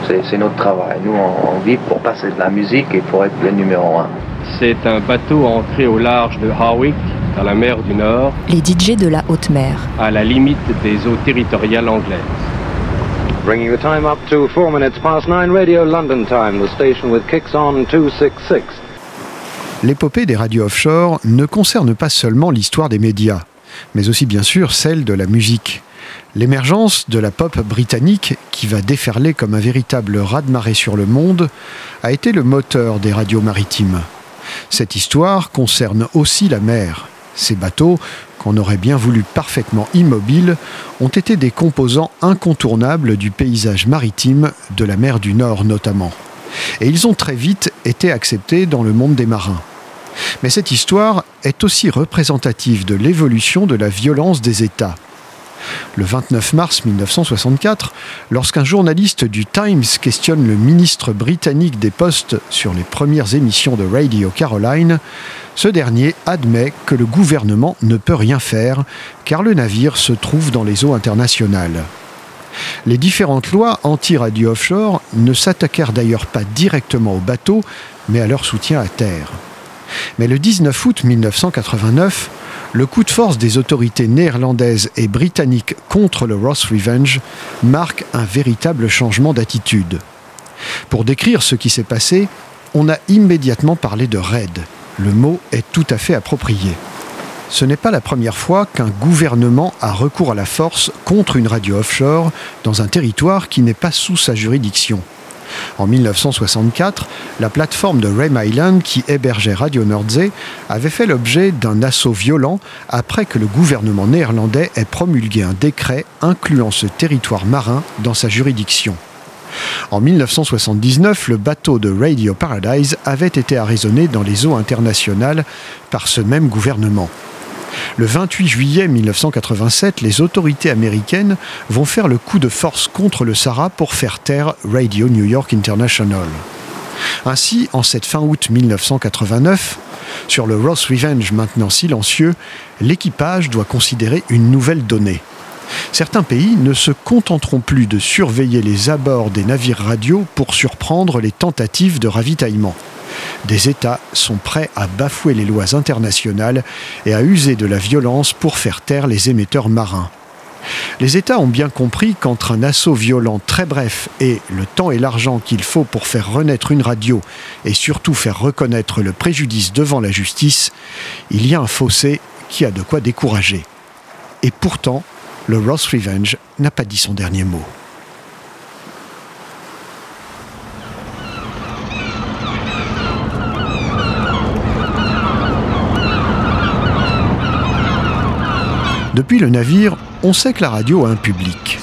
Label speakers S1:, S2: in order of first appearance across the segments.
S1: C'est notre travail. Nous, on vit pour passer de la musique et pour être le numéro 1.
S2: C'est un bateau ancré au large de Howick, dans la mer du Nord.
S3: Les DJ de la haute mer.
S2: À la limite des eaux territoriales anglaises.
S4: Bringing the time up to 4 minutes past 9 Radio London time, the station with kicks on 266.
S5: L'épopée des radios offshore ne concerne pas seulement l'histoire des médias, mais aussi bien sûr celle de la musique. L'émergence de la pop britannique, qui va déferler comme un véritable raz-de-marée sur le monde, a été le moteur des radios maritimes. Cette histoire concerne aussi la mer. Ces bateaux, qu'on aurait bien voulu parfaitement immobiles, ont été des composants incontournables du paysage maritime de la mer du Nord notamment. Et ils ont très vite été acceptés dans le monde des marins. Mais cette histoire est aussi représentative de l'évolution de la violence des États. Le 29 mars 1964, lorsqu'un journaliste du Times questionne le ministre britannique des Postes sur les premières émissions de Radio Caroline, ce dernier admet que le gouvernement ne peut rien faire car le navire se trouve dans les eaux internationales. Les différentes lois anti-radio offshore ne s'attaquèrent d'ailleurs pas directement aux bateaux, mais à leur soutien à terre. Mais le 19 août 1989, le coup de force des autorités néerlandaises et britanniques contre le Ross Revenge marque un véritable changement d'attitude. Pour décrire ce qui s'est passé, on a immédiatement parlé de raid. Le mot est tout à fait approprié. Ce n'est pas la première fois qu'un gouvernement a recours à la force contre une radio offshore dans un territoire qui n'est pas sous sa juridiction. En 1964, la plateforme de Rhame Island qui hébergeait Radio Nordsee avait fait l'objet d'un assaut violent après que le gouvernement néerlandais ait promulgué un décret incluant ce territoire marin dans sa juridiction. En 1979, le bateau de Radio Paradise avait été arraisonné dans les eaux internationales par ce même gouvernement. Le 28 juillet 1987, les autorités américaines vont faire le coup de force contre le SARA pour faire taire Radio New York International. Ainsi, en cette fin août 1989, sur le Ross Revenge maintenant silencieux, l'équipage doit considérer une nouvelle donnée. Certains pays ne se contenteront plus de surveiller les abords des navires radio pour surprendre les tentatives de ravitaillement. Des États sont prêts à bafouer les lois internationales et à user de la violence pour faire taire les émetteurs marins. Les États ont bien compris qu'entre un assaut violent très bref et le temps et l'argent qu'il faut pour faire renaître une radio et surtout faire reconnaître le préjudice devant la justice, il y a un fossé qui a de quoi décourager. Et pourtant, le Ross Revenge n'a pas dit son dernier mot. Depuis le navire, on sait que la radio a un public.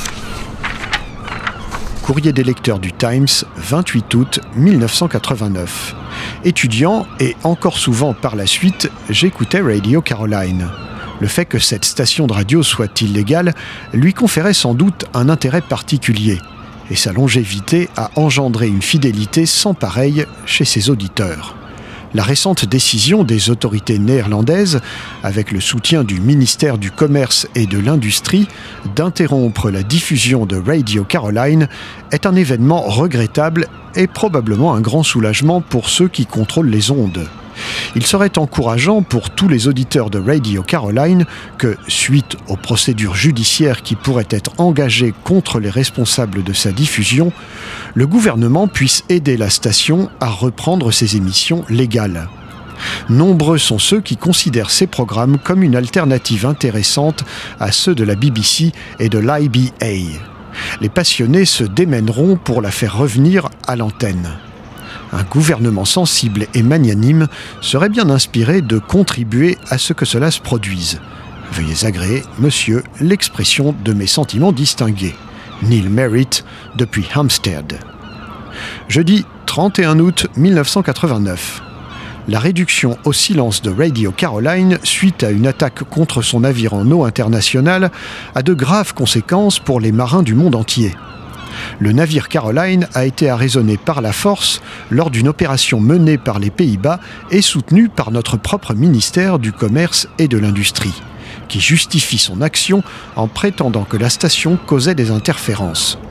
S5: Courrier des lecteurs du Times, 28 août 1989. Étudiant et encore souvent par la suite, j'écoutais Radio Caroline. Le fait que cette station de radio soit illégale lui conférait sans doute un intérêt particulier, et sa longévité a engendré une fidélité sans pareille chez ses auditeurs. La récente décision des autorités néerlandaises, avec le soutien du ministère du Commerce et de l'Industrie, d'interrompre la diffusion de Radio Caroline est un événement regrettable et probablement un grand soulagement pour ceux qui contrôlent les ondes. Il serait encourageant pour tous les auditeurs de Radio Caroline que, suite aux procédures judiciaires qui pourraient être engagées contre les responsables de sa diffusion, le gouvernement puisse aider la station à reprendre ses émissions légales. Nombreux sont ceux qui considèrent ces programmes comme une alternative intéressante à ceux de la BBC et de l'IBA. Les passionnés se démèneront pour la faire revenir à l'antenne. Un gouvernement sensible et magnanime serait bien inspiré de contribuer à ce que cela se produise. Veuillez agréer, monsieur, l'expression de mes sentiments distingués. Neil Merritt, depuis Hampstead. Jeudi 31 août 1989. La réduction au silence de Radio Caroline suite à une attaque contre son navire en eau internationale a de graves conséquences pour les marins du monde entier. Le navire Caroline a été arraisonné par la force lors d'une opération menée par les Pays-Bas et soutenue par notre propre ministère du Commerce et de l'Industrie, qui justifie son action en prétendant que la station causait des interférences.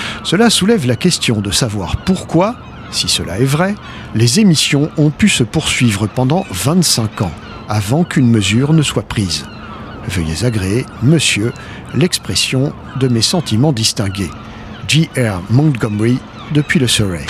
S5: Cela soulève la question de savoir pourquoi, si cela est vrai, les émissions ont pu se poursuivre pendant 25 ans, avant qu'une mesure ne soit prise. Veuillez agréer, monsieur, l'expression de mes sentiments distingués. J.R. Montgomery, depuis le Surrey.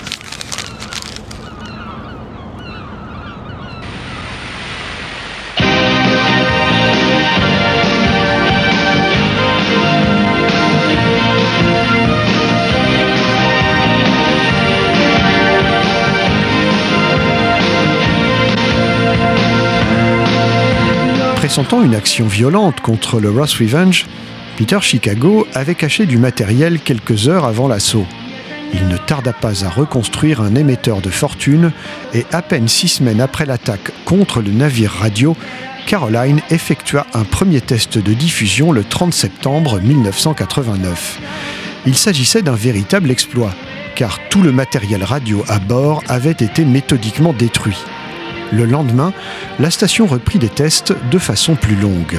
S5: Pressentant une action violente contre le Ross Revenge, Peter Chicago avait caché du matériel quelques heures avant l'assaut. Il ne tarda pas à reconstruire un émetteur de fortune et à peine 6 semaines après l'attaque contre le navire radio, Caroline effectua un premier test de diffusion le 30 septembre 1989. Il s'agissait d'un véritable exploit, car tout le matériel radio à bord avait été méthodiquement détruit. Le lendemain, la station reprit des tests de façon plus longue.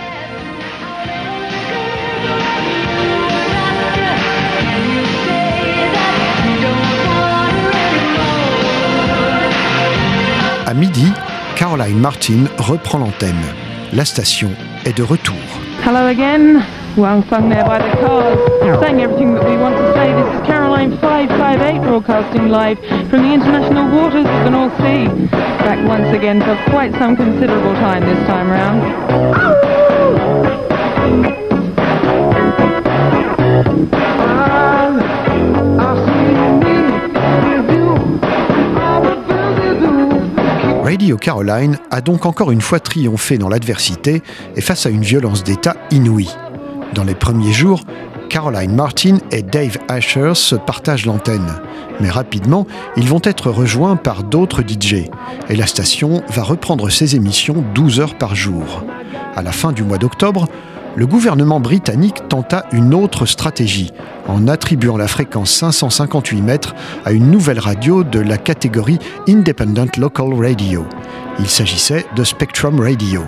S5: À midi, Caroline Martin reprend l'antenne. La station est de retour.
S6: Hello again. Well sung there by the Cars, saying everything that we want to say. This is Caroline 558 broadcasting live from the international waters of the North Sea. Back once again for quite some considerable time this time round.
S5: Radio Caroline a donc encore une fois triomphé dans l'adversité et face à une violence d'État inouïe. Dans les premiers jours, Caroline Martin et Dave Asher se partagent l'antenne. Mais rapidement, ils vont être rejoints par d'autres DJ. Et la station va reprendre ses émissions 12 heures par jour. À la fin du mois d'octobre, le gouvernement britannique tenta une autre stratégie, en attribuant la fréquence 558 mètres à une nouvelle radio de la catégorie Independent Local Radio. Il s'agissait de Spectrum Radio.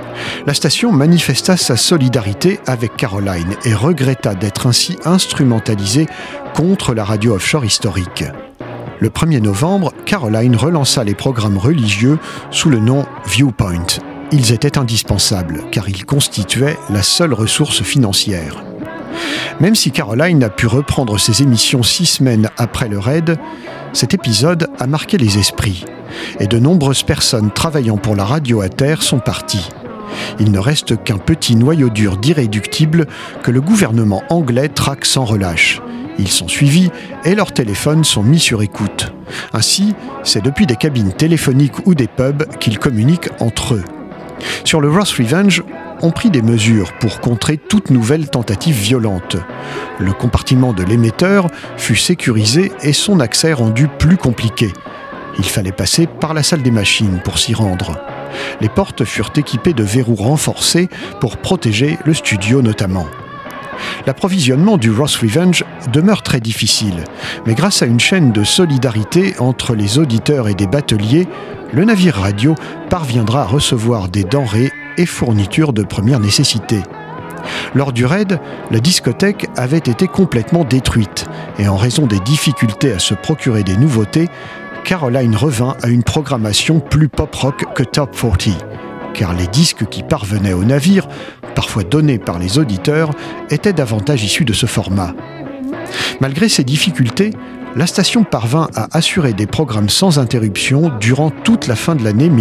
S5: La station manifesta sa solidarité avec Caroline et regretta d'être ainsi instrumentalisée contre la radio offshore historique. Le 1er novembre, Caroline relança les programmes religieux sous le nom Viewpoint. Ils étaient indispensables, car ils constituaient la seule ressource financière. Même si Caroline a pu reprendre ses émissions 6 semaines après le raid, cet épisode a marqué les esprits, et de nombreuses personnes travaillant pour la radio à terre sont parties. Il ne reste qu'un petit noyau dur d'irréductibles que le gouvernement anglais traque sans relâche. Ils sont suivis et leurs téléphones sont mis sur écoute. Ainsi, c'est depuis des cabines téléphoniques ou des pubs qu'ils communiquent entre eux. Sur le Ross Revenge, on prit des mesures pour contrer toute nouvelle tentative violente. Le compartiment de l'émetteur fut sécurisé et son accès rendu plus compliqué. Il fallait passer par la salle des machines pour s'y rendre. Les portes furent équipées de verrous renforcés pour protéger le studio notamment. L'approvisionnement du Ross Revenge demeure très difficile, mais grâce à une chaîne de solidarité entre les auditeurs et des bateliers, le navire radio parviendra à recevoir des denrées et fournitures de première nécessité. Lors du raid, la discothèque avait été complètement détruite et en raison des difficultés à se procurer des nouveautés, Caroline revint à une programmation plus pop-rock que Top 40, car les disques qui parvenaient au navire, parfois donnés par les auditeurs, étaient davantage issus de ce format. Malgré ces difficultés, la station parvint à assurer des programmes sans interruption durant toute la fin de l'année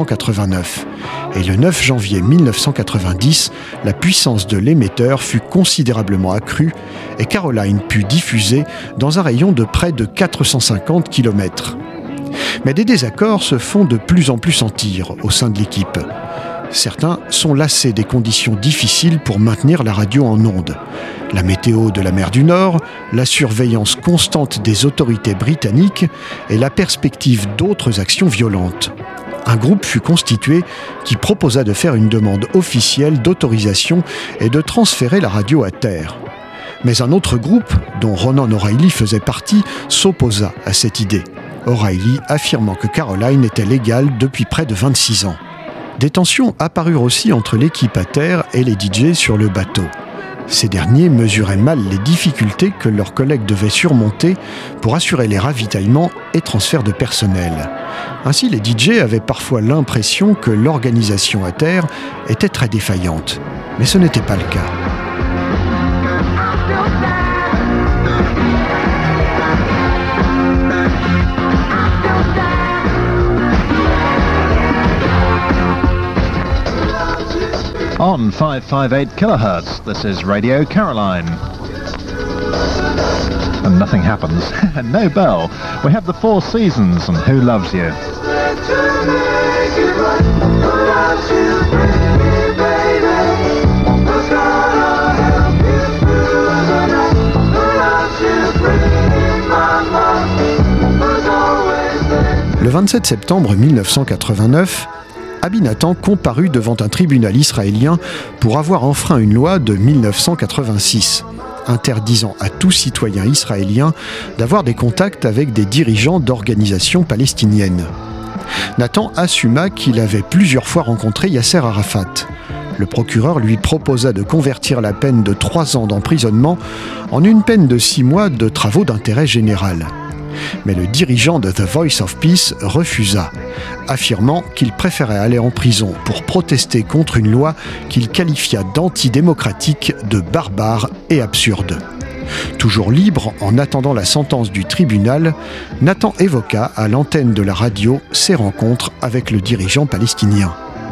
S5: 1989. Et le 9 janvier 1990, la puissance de l'émetteur fut considérablement accrue et Caroline put diffuser dans un rayon de près de 450 km. Mais des désaccords se font de plus en plus sentir au sein de l'équipe. Certains sont lassés des conditions difficiles pour maintenir la radio en ondes. La météo de la mer du Nord, la surveillance constante des autorités britanniques et la perspective d'autres actions violentes. Un groupe fut constitué qui proposa de faire une demande officielle d'autorisation et de transférer la radio à terre. Mais un autre groupe, dont Ronan O'Reilly faisait partie, s'opposa à cette idée. O'Reilly affirmant que Caroline était légale depuis près de 26 ans. Des tensions apparurent aussi entre l'équipe à terre et les DJ sur le bateau. Ces derniers mesuraient mal les difficultés que leurs collègues devaient surmonter pour assurer les ravitaillements et transferts de personnel. Ainsi, les DJ avaient parfois l'impression que l'organisation à terre était très défaillante. Mais ce n'était pas le cas.
S7: On 558 kHz, this is Radio Caroline. And nothing happens. No bell. We have the Four Seasons and Who Loves You?
S5: Le 27 septembre 1989, Abie Nathan comparut devant un tribunal israélien pour avoir enfreint une loi de 1986, interdisant à tout citoyen israélien d'avoir des contacts avec des dirigeants d'organisations palestiniennes. Nathan assuma qu'il avait plusieurs fois rencontré Yasser Arafat. Le procureur lui proposa de convertir la peine de 3 ans d'emprisonnement en une peine de 6 mois de travaux d'intérêt général. Mais le dirigeant de The Voice of Peace refusa, affirmant qu'il préférait aller en prison pour protester contre une loi qu'il qualifia d'antidémocratique, de barbare et absurde. Toujours libre en attendant la sentence du tribunal, Nathan évoqua à l'antenne de la radio ses rencontres avec le dirigeant palestinien.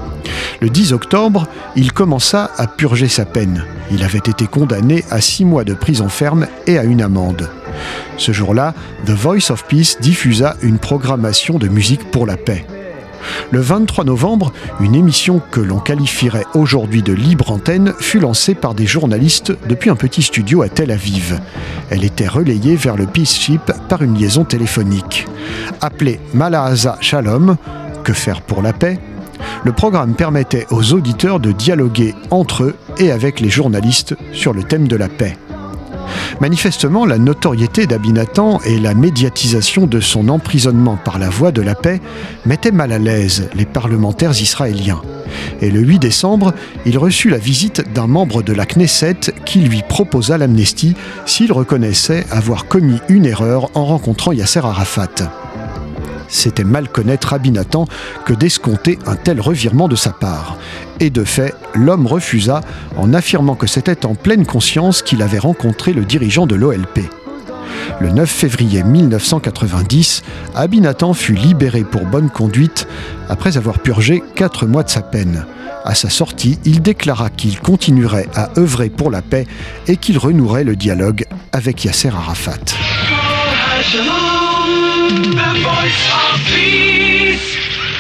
S5: Le 10 octobre, il commença à purger sa peine. Il avait été condamné à 6 mois de prison ferme et à une amende. Ce jour-là, The Voice of Peace diffusa une programmation de musique pour la paix. Le 23 novembre, une émission que l'on qualifierait aujourd'hui de libre antenne fut lancée par des journalistes depuis un petit studio à Tel Aviv. Elle était relayée vers le Peace Ship par une liaison téléphonique. Appelée Malahaza Shalom, que faire pour la paix, le programme permettait aux auditeurs de dialoguer entre eux et avec les journalistes sur le thème de la paix. Manifestement, la notoriété d'Abie Nathan et la médiatisation de son emprisonnement par la voie de la paix mettaient mal à l'aise les parlementaires israéliens. Et le 8 décembre, il reçut la visite d'un membre de la Knesset qui lui proposa l'amnistie s'il reconnaissait avoir commis une erreur en rencontrant Yasser Arafat. C'était mal connaître Abie Nathan que d'escompter un tel revirement de sa part. Et de fait, l'homme refusa en affirmant que c'était en pleine conscience qu'il avait rencontré le dirigeant de l'OLP. Le 9 février 1990, Abie Nathan fut libéré pour bonne conduite après avoir purgé 4 mois de sa peine. À sa sortie, il déclara qu'il continuerait à œuvrer pour la paix et qu'il renouerait le dialogue avec Yasser Arafat.
S8: The voice of peace.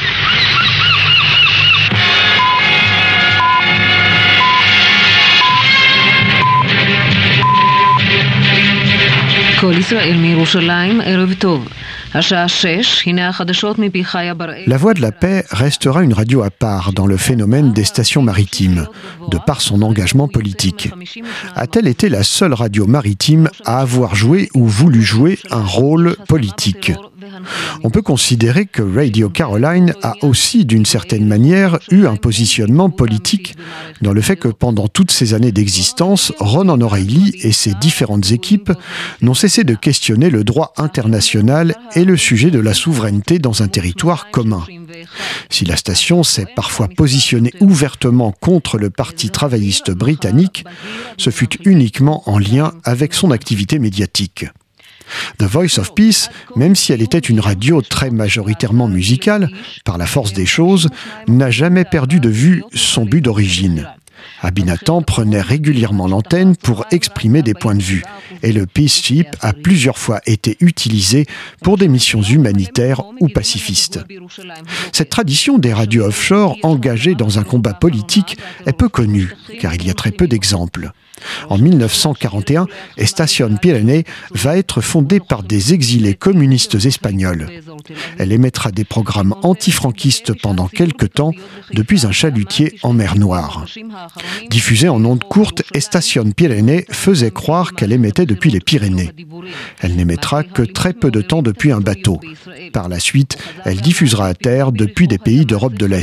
S9: כל ישראל מירושלים, ערב טוב. השעה 6, הנה החדשות מפי חיה בראל.
S5: La Voix de la Paix restera une radio à part dans le phénomène des stations maritimes, de par son engagement politique. A-t-elle été la seule radio maritime à avoir joué ou voulu jouer un rôle politique ? On peut considérer que Radio Caroline a aussi, d'une certaine manière, eu un positionnement politique dans le fait que pendant toutes ces années d'existence, Ronan O'Reilly et ses différentes équipes n'ont cessé de questionner le droit international et le sujet de la souveraineté dans un territoire commun. Si la station s'est parfois positionnée ouvertement contre le Parti travailliste britannique, ce fut uniquement en lien avec son activité médiatique. The Voice of Peace, même si elle était une radio très majoritairement musicale, par la force des choses, n'a jamais perdu de vue son but d'origine. Abie Nathan prenait régulièrement l'antenne pour exprimer des points de vue, et le Peace Ship a plusieurs fois été utilisé pour des missions humanitaires ou pacifistes. Cette tradition des radios offshore engagées dans un combat politique est peu connue, car il y a très peu d'exemples. En 1941, Estación Pirene va être fondée par des exilés communistes espagnols. Elle émettra des programmes antifranquistes pendant quelque temps depuis un chalutier en mer Noire. Diffusée en ondes courtes, Estación Pirene faisait croire qu'elle émettait depuis les Pyrénées. Elle n'émettra que très peu de temps depuis un bateau. Par la suite, elle diffusera à terre depuis des pays d'Europe de l'Est.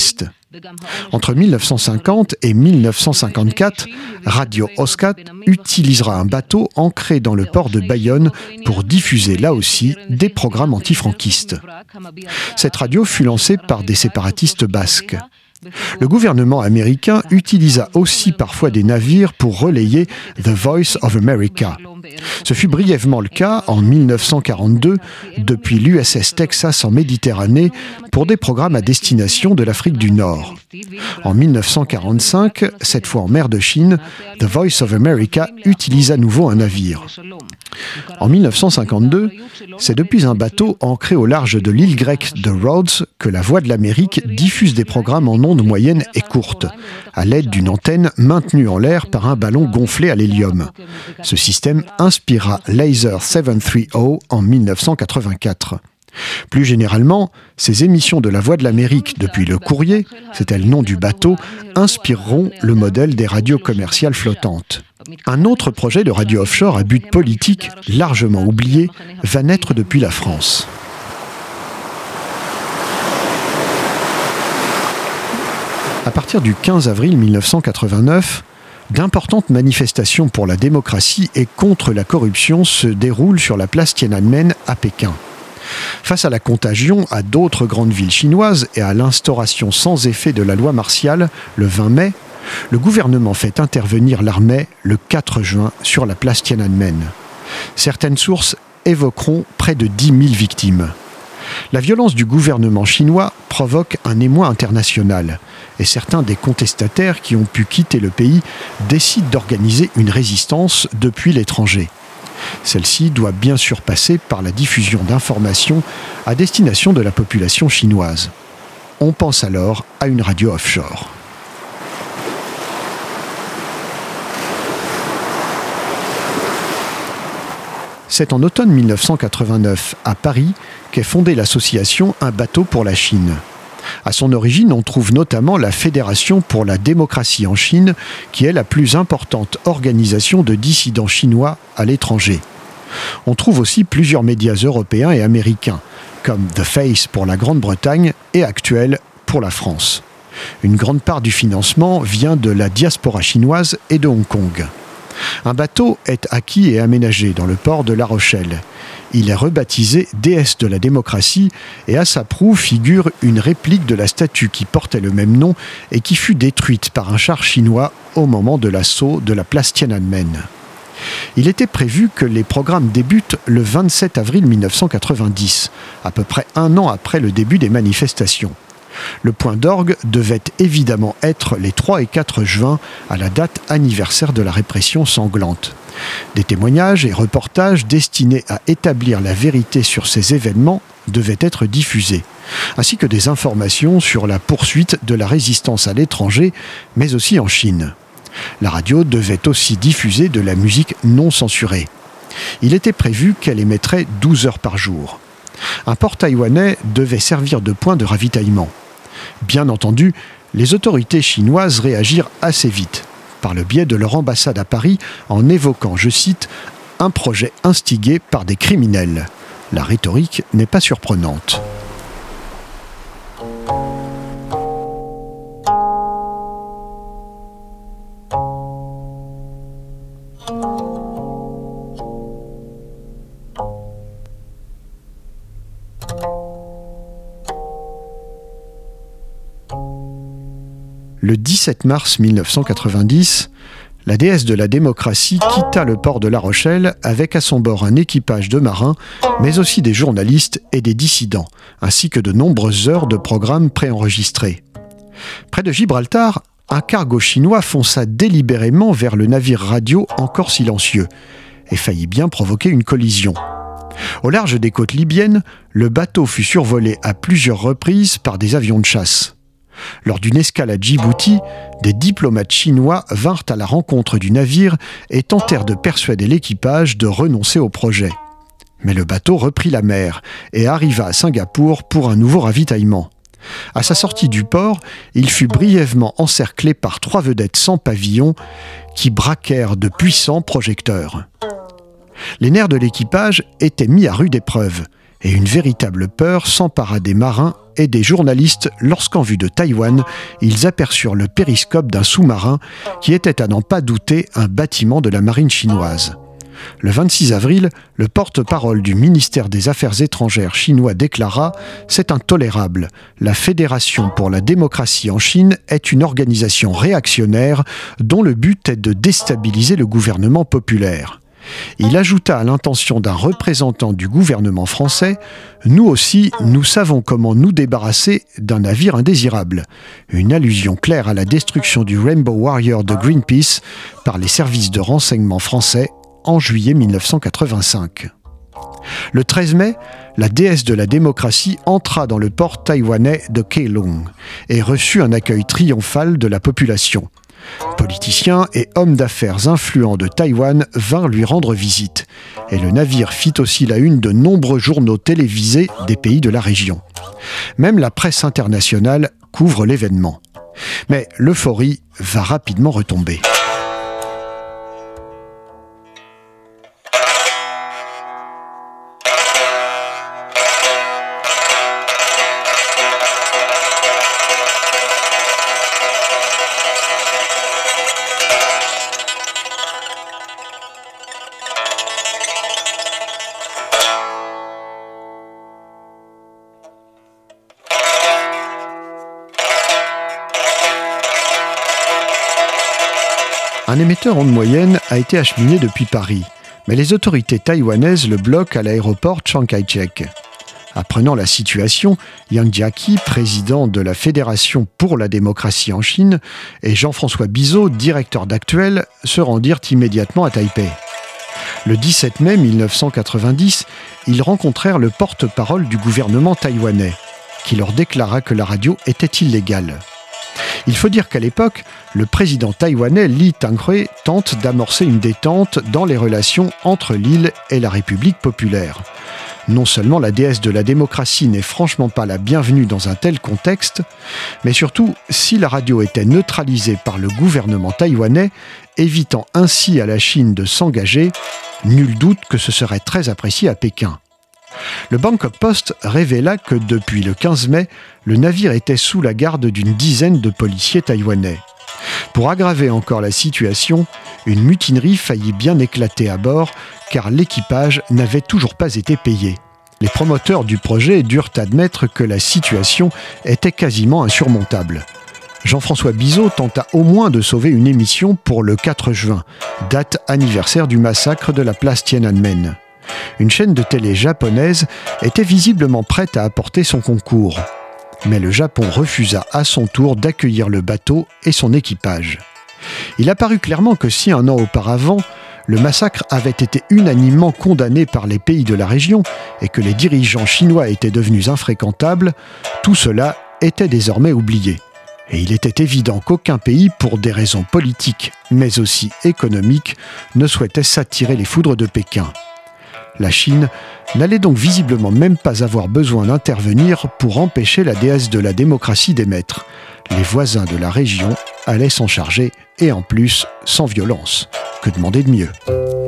S5: Entre 1950 et 1954, Radio Oscat utilisera un bateau ancré dans le port de Bayonne pour diffuser là aussi des programmes antifranquistes. Cette radio fut lancée par des séparatistes basques. Le gouvernement américain utilisa aussi parfois des navires pour relayer The Voice of America. Ce fut brièvement le cas en 1942 depuis l'USS Texas en Méditerranée pour des programmes à destination de l'Afrique du Nord. En 1945, cette fois en mer de Chine, The Voice of America utilise à nouveau un navire. En 1952, c'est depuis un bateau ancré au large de l'île grecque de Rhodes que la Voix de l'Amérique diffuse des programmes en ondes moyennes et courtes, à l'aide d'une antenne maintenue en l'air par un ballon gonflé à l'hélium. Ce système inspira Laser 730 en 1984. Plus généralement, ces émissions de la Voix de l'Amérique depuis le courrier, c'était le nom du bateau, inspireront le modèle des radios commerciales flottantes. Un autre projet de radio offshore à but politique, largement oublié, va naître depuis la France. À partir du 15 avril 1989, d'importantes manifestations pour la démocratie et contre la corruption se déroulent sur la place Tiananmen à Pékin. Face à la contagion à d'autres grandes villes chinoises et à l'instauration sans effet de la loi martiale le 20 mai, le gouvernement fait intervenir l'armée le 4 juin sur la place Tiananmen. Certaines sources évoqueront près de 10 000 victimes. La violence du gouvernement chinois provoque un émoi international et certains des contestataires qui ont pu quitter le pays décident d'organiser une résistance depuis l'étranger. Celle-ci doit bien sûr passer par la diffusion d'informations à destination de la population chinoise. On pense alors à une radio offshore. C'est en automne 1989, à Paris, qu'est fondée l'association Un bateau pour la Chine. À son origine, on trouve notamment la Fédération pour la démocratie en Chine, qui est la plus importante organisation de dissidents chinois à l'étranger. On trouve aussi plusieurs médias européens et américains, comme The Face pour la Grande-Bretagne et Actuel pour la France. Une grande part du financement vient de la diaspora chinoise et de Hong Kong. Un bateau est acquis et aménagé dans le port de La Rochelle. Il est rebaptisé déesse de la démocratie et à sa proue figure une réplique de la statue qui portait le même nom et qui fut détruite par un char chinois au moment de l'assaut de la place Tiananmen. Il était prévu que les programmes débutent le 27 avril 1990, à peu près un an après le début des manifestations. Le point d'orgue devait évidemment être les 3 et 4 juin, à la date anniversaire de la répression sanglante. Des témoignages et reportages destinés à établir la vérité sur ces événements devaient être diffusés, ainsi que des informations sur la poursuite de la résistance à l'étranger, mais aussi en Chine. La radio devait aussi diffuser de la musique non censurée. Il était prévu qu'elle émettrait 12 heures par jour. Un port taïwanais devait servir de point de ravitaillement. Bien entendu, les autorités chinoises réagirent assez vite, par le biais de leur ambassade à Paris, en évoquant, je cite, « un projet instigé par des criminels ». La rhétorique n'est pas surprenante. Le 17 mars 1990, la déesse de la démocratie quitta le port de La Rochelle avec à son bord un équipage de marins, mais aussi des journalistes et des dissidents, ainsi que de nombreuses heures de programmes préenregistrés. Près de Gibraltar, un cargo chinois fonça délibérément vers le navire radio encore silencieux et faillit bien provoquer une collision. Au large des côtes libyennes, le bateau fut survolé à plusieurs reprises par des avions de chasse. Lors d'une escale à Djibouti, des diplomates chinois vinrent à la rencontre du navire et tentèrent de persuader l'équipage de renoncer au projet. Mais le bateau reprit la mer et arriva à Singapour pour un nouveau ravitaillement. À sa sortie du port, il fut brièvement encerclé par 3 vedettes sans pavillon qui braquèrent de puissants projecteurs. Les nerfs de l'équipage étaient mis à rude épreuve et une véritable peur s'empara des marins et des journalistes lorsqu'en vue de Taïwan, ils aperçurent le périscope d'un sous-marin qui était à n'en pas douter un bâtiment de la marine chinoise. Le 26 avril, le porte-parole du ministère des Affaires étrangères chinois déclara « C'est intolérable. La Fédération pour la démocratie en Chine est une organisation réactionnaire dont le but est de déstabiliser le gouvernement populaire. » Il ajouta à l'intention d'un représentant du gouvernement français « Nous aussi, nous savons comment nous débarrasser d'un navire indésirable », une allusion claire à la destruction du Rainbow Warrior de Greenpeace par les services de renseignement français en juillet 1985. Le 13 mai, la déesse de la démocratie entra dans le port taïwanais de Keelung et reçut un accueil triomphal de la population. Politiciens et hommes d'affaires influents de Taïwan vinrent lui rendre visite, et le navire fit aussi la une de nombreux journaux télévisés des pays de la région. Même la presse internationale couvre l'événement. Mais l'euphorie va rapidement retomber. Un émetteur onde moyenne a été acheminé depuis Paris, mais les autorités taïwanaises le bloquent à l'aéroport Chiang Kai-shek. Apprenant la situation, Yang Jieqi, président de la Fédération pour la démocratie en Chine, et Jean-François Bizot, directeur d'Actuel, se rendirent immédiatement à Taipei. Le 17 mai 1990, ils rencontrèrent le porte-parole du gouvernement taïwanais, qui leur déclara que la radio était illégale. Il faut dire qu'à l'époque, le président taïwanais Lee Teng-hui tente d'amorcer une détente dans les relations entre l'île et la République populaire. Non seulement la déesse de la démocratie n'est franchement pas la bienvenue dans un tel contexte, mais surtout, si la radio était neutralisée par le gouvernement taïwanais, évitant ainsi à la Chine de s'engager, nul doute que ce serait très apprécié à Pékin. Le Bangkok Post révéla que depuis le 15 mai, le navire était sous la garde d'une dizaine de policiers taïwanais. Pour aggraver encore la situation, une mutinerie faillit bien éclater à bord car l'équipage n'avait toujours pas été payé. Les promoteurs du projet durent admettre que la situation était quasiment insurmontable. Jean-François Bizot tenta au moins de sauver une émission pour le 4 juin, date anniversaire du massacre de la place Tiananmen. Une chaîne de télé japonaise était visiblement prête à apporter son concours. Mais le Japon refusa à son tour d'accueillir le bateau et son équipage. Il apparut clairement que si un an auparavant, le massacre avait été unanimement condamné par les pays de la région et que les dirigeants chinois étaient devenus infréquentables, tout cela était désormais oublié. Et il était évident qu'aucun pays, pour des raisons politiques, mais aussi économiques, ne souhaitait s'attirer les foudres de Pékin. La Chine n'allait donc visiblement même pas avoir besoin d'intervenir pour empêcher la déesse de la démocratie d'émettre. Les voisins de la région allaient s'en charger, et en plus, sans violence. Que demander de mieux ?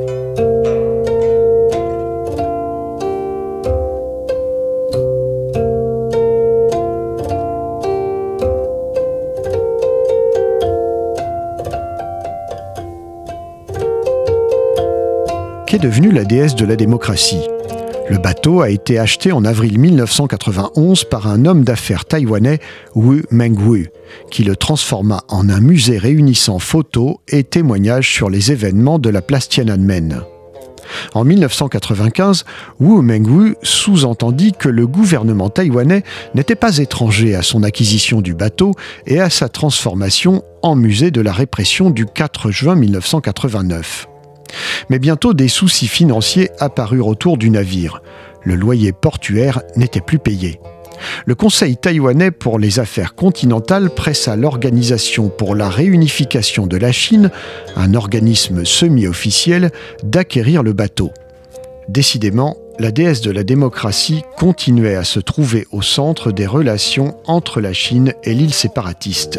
S5: Qu'est devenue la déesse de la démocratie ? Le bateau a été acheté en avril 1991 par un homme d'affaires taïwanais, Wu Mengwu, qui le transforma en un musée réunissant photos et témoignages sur les événements de la place Tiananmen. En 1995, Wu Mengwu sous-entendit que le gouvernement taïwanais n'était pas étranger à son acquisition du bateau et à sa transformation en musée de la répression du 4 juin 1989. Mais bientôt, des soucis financiers apparurent autour du navire. Le loyer portuaire n'était plus payé. Le Conseil taïwanais pour les affaires continentales pressa l'Organisation pour la réunification de la Chine, un organisme semi-officiel, d'acquérir le bateau. Décidément, la déesse de la démocratie continuait à se trouver au centre des relations entre la Chine et l'île séparatiste.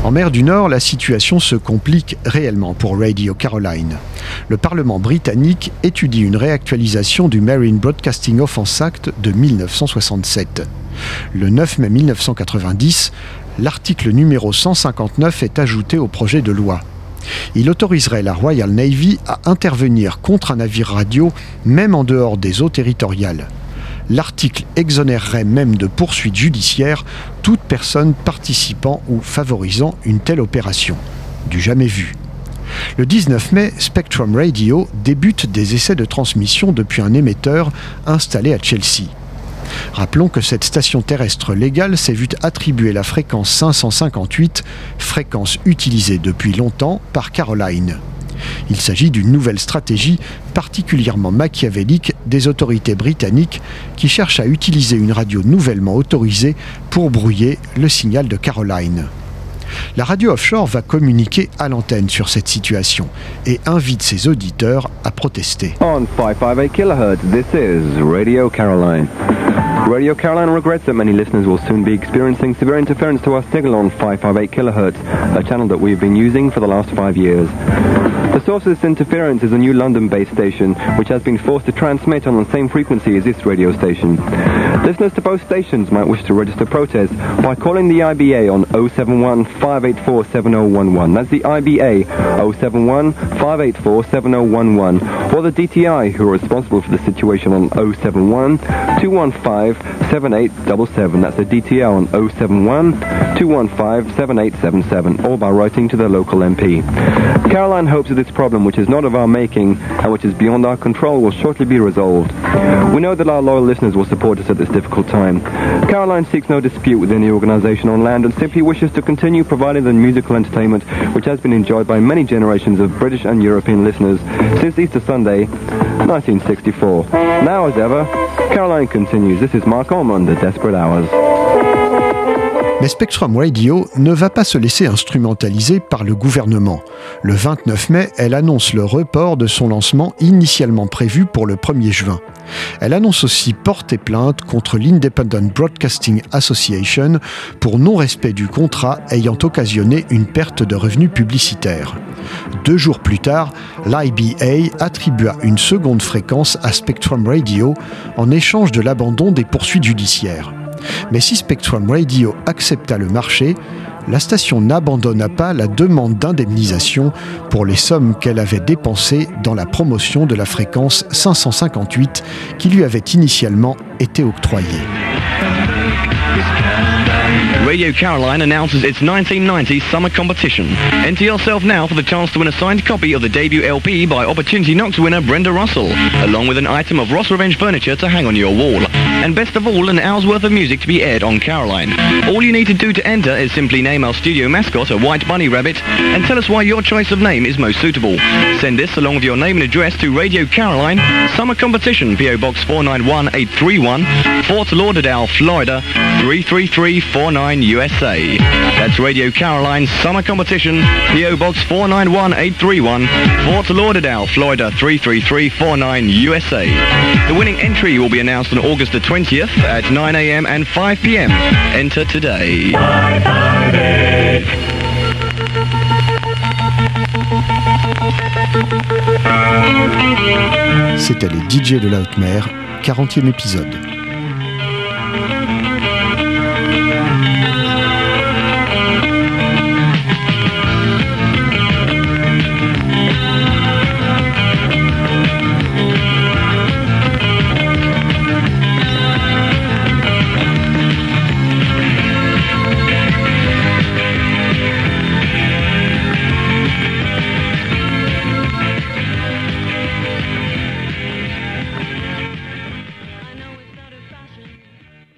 S5: En mer du Nord, la situation se complique réellement pour Radio Caroline. Le Parlement britannique étudie une réactualisation du Marine Broadcasting Offence Act de 1967. Le 9 mai 1990, l'article numéro 159 est ajouté au projet de loi. Il autoriserait la Royal Navy à intervenir contre un navire radio, même en dehors des eaux territoriales. L'article exonérerait même de poursuites judiciaires toute personne participant ou favorisant une telle opération. Du jamais vu. Le 19 mai, Spectrum Radio débute des essais de transmission depuis un émetteur installé à Chelsea. Rappelons que cette station terrestre légale s'est vue attribuer la fréquence 558, fréquence utilisée depuis longtemps par Caroline. Il s'agit d'une nouvelle stratégie particulièrement machiavélique des autorités britanniques qui cherchent à utiliser une radio nouvellement autorisée pour brouiller le signal de Caroline. La radio offshore va communiquer à l'antenne sur cette situation et invite ses auditeurs à protester.
S10: On 558 kHz, this is Radio Caroline. Radio Caroline regrets that many listeners will soon be experiencing severe interference to our signal on 558 kHz, a channel that we've been using for the last 5 years. The source of this interference is a new London-based station, which has been forced to transmit on the same frequency as this radio station. Listeners to both stations might wish to register protest by calling the IBA on 071 584 7011. That's the IBA 071 584 7011, or the DTI, who are responsible for the situation, on 071 215 7877. That's the DTI on 071 215 7877, or by writing to their local MP. Caroline hopes that this problem, which is not of our making and which is beyond our control, will shortly be resolved. We know that our loyal listeners will support us at this difficult time. Caroline seeks no dispute with any organisation on land and simply wishes to continue providing the musical entertainment which has been enjoyed by many generations of British and European listeners since Easter Sunday, 1964. Now as ever, Caroline continues. This is Mark Ormond at Desperate Hours.
S5: Mais Spectrum Radio ne va pas se laisser instrumentaliser par le gouvernement. Le 29 mai, elle annonce le report de son lancement initialement prévu pour le 1er juin. Elle annonce aussi porter plainte contre l'Independent Broadcasting Association pour non-respect du contrat ayant occasionné une perte de revenus publicitaires. 2 jours plus tard, l'IBA attribua une seconde fréquence à Spectrum Radio en échange de l'abandon des poursuites judiciaires. Mais si Spectrum Radio accepta le marché, la station n'abandonna pas la demande d'indemnisation pour les sommes qu'elle avait dépensées dans la promotion de la fréquence 558 qui lui avait initialement été octroyée.
S11: Radio Caroline announces its 1990 summer competition. Enter yourself now for the chance to win a signed copy of the debut LP by Opportunity Knox winner Brenda Russell, along with an item of Ross Revenge furniture to hang on your wall. And best of all, an hour's worth of music to be aired on Caroline. All you need to do to enter is simply name our studio mascot, a white bunny rabbit, and tell us why your choice of name is most suitable. Send this along with your name and address to Radio Caroline, Summer Competition, PO Box 491831, Fort Lauderdale, Florida, 33349 USA. That's Radio Caroline Summer Competition, PO Box 491831, Fort Lauderdale, Florida 33349 USA. The winning entry will be announced on August the 20th at 9 a.m. and 5 p.m. Enter today.
S5: C'était les DJ de la Haute Mer, 40e épisode.